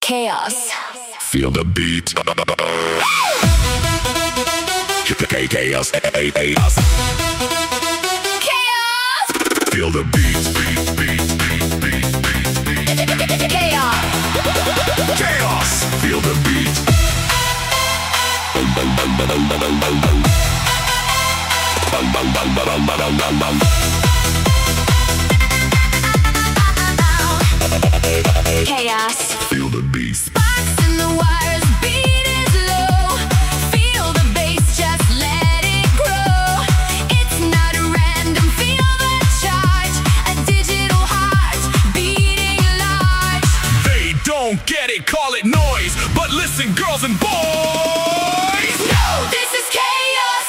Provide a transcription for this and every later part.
Chaos. Feel the beat. Chaos. Chaos. Chaos. Feel the beat. Chaos. Chaos. Feel the beat. Chaos. Feel the beat. Sparks in the wires, beat is low. Feel the bass, just let it grow. It's not random, feel the charge. A digital heart beating large. They don't get it, call it noise. But listen, girls and boys. No, this is chaos.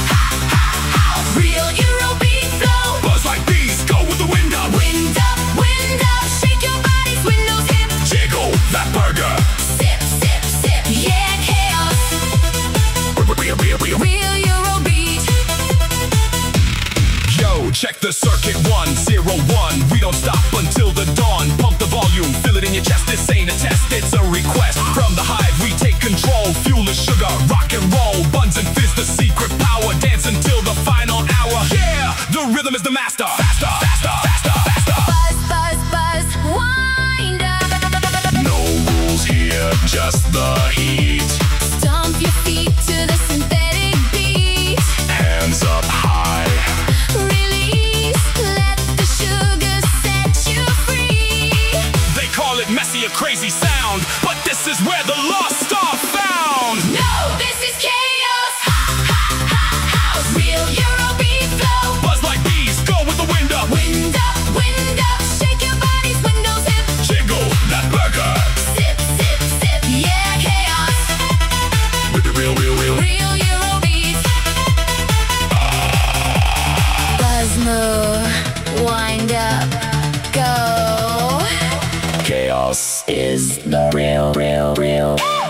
Real Eurobeat flow. Buzz like bees, go with the wind up. Wind up, shake your body, swing those hips. Jiggle that burger. Sip, sip, sip, yeah, chaos. Real Eurobeat. Yo, check the circuit 101. We don't stop until the dawn. Pump the volume, feel it in your chest. This ain't a test, it's a request. From the hive, we take control. Fuel is sugar, rock and roll. Buns and fizz, the secret power. Dance until the final hour. Yeah, the rhythm is the master. Faster, faster, faster, faster. Buzz, buzz, buzz, wind up. No rules here, just the heat. Stomp your feet to the synthetic beat. Hands up high. Release, let the sugar set you free. They call it messy, a crazy sound, but this is where the lost are found. No, this is chaos. House. Real Eurobeat flow. Buzz like bees, go with the wind up. Wind up, shake your body, swing those hips. Jiggle that burger. Sip, sip, sip, yeah, chaos. With the real. Real Eurobeat. Buzz move, wind up, go. Chaos is the real.